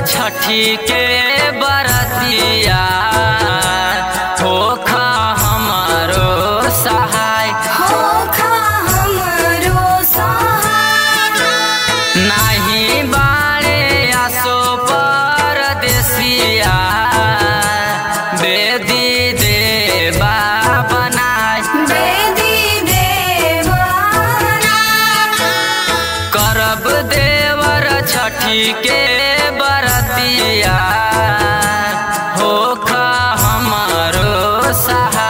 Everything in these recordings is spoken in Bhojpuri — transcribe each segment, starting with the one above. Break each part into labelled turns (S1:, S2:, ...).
S1: छठी के बरतिया होखा हमारो सहाय नाही बाड़े आसो परदेसिया बेदी देवा बनाय करब देवर छठी के बरतिया होखा हमारो सहाय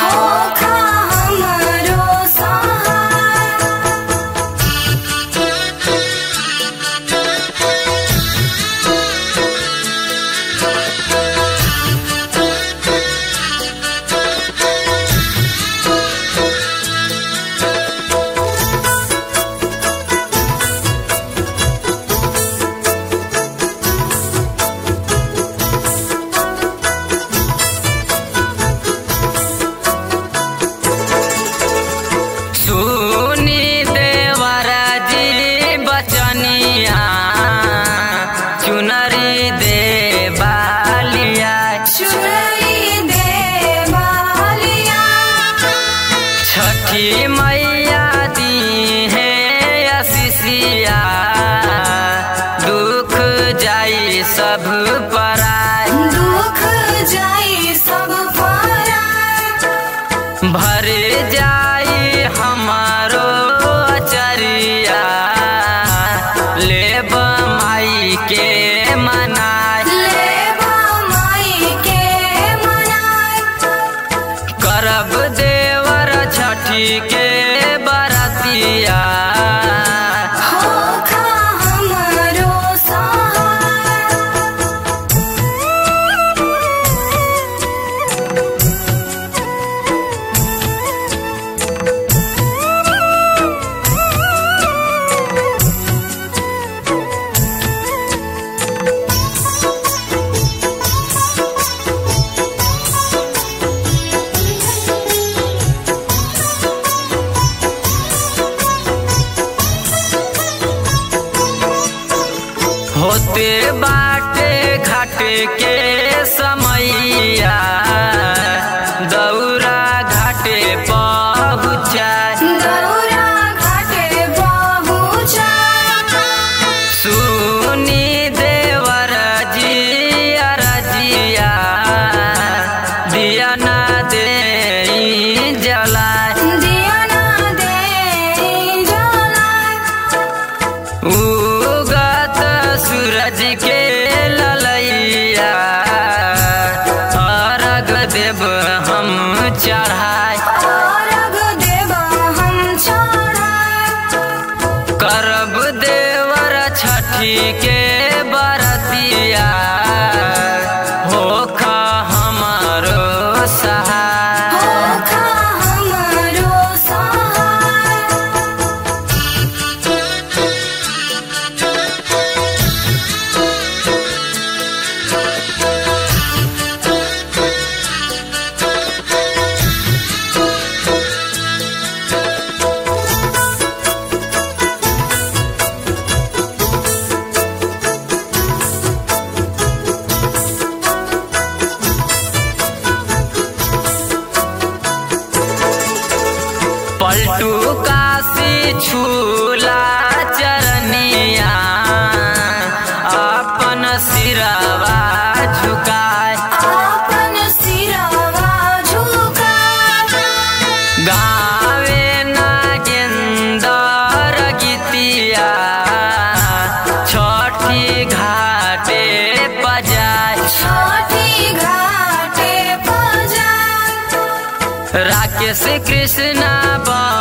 S1: छठी मैया दी है आशीषिया दुख जाई सब पराय भर जाई हमारो अचरिया लेब माई के मनाय करब देवर छठी के बरतिया होते बाटे घाट के समैया दौरा घाटे पहुँचाय सुनी देवर जी अरजिया दिया ना दे जलाय सूरज के ललैया अर्घ देव हम चढ़ाय करब देवर छठी के बरतिया होखा हमारो सहाय पलटू काशी छूला चरनिया अपन सिरवा झुकाय गावे नागेंदर गीतिया छठी घाटे बजाय राकेश कृष्णा